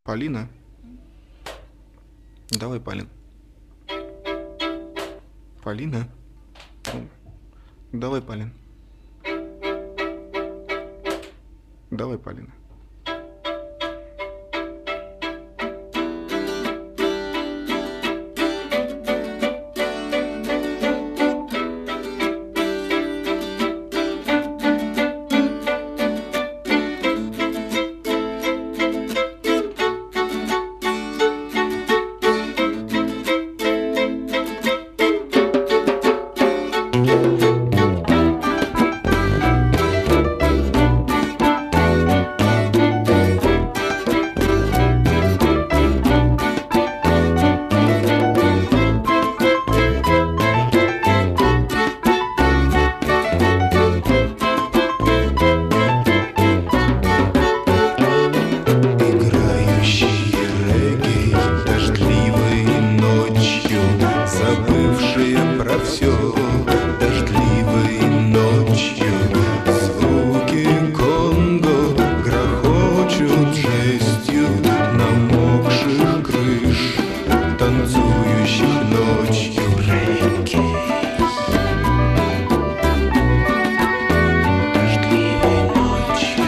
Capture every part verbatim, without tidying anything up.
Полина? Давай, Полин. Полина? Ну, давай, Полин. Давай, Полина. Забывшие про все дождливой ночью, звуки Конго грохочут жестью намокших крыш, танцующих ночью рейки. Дождливой ночью.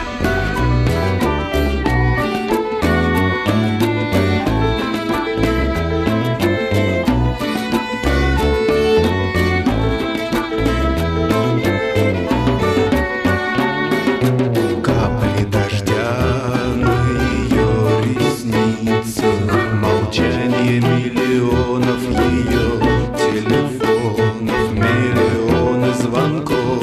Капли дождя на ее ресницах, молчание миллионов ее телефонов, миллионы звонков,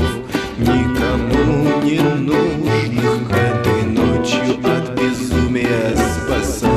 никому не нужных, этой ночью от безумия спасать.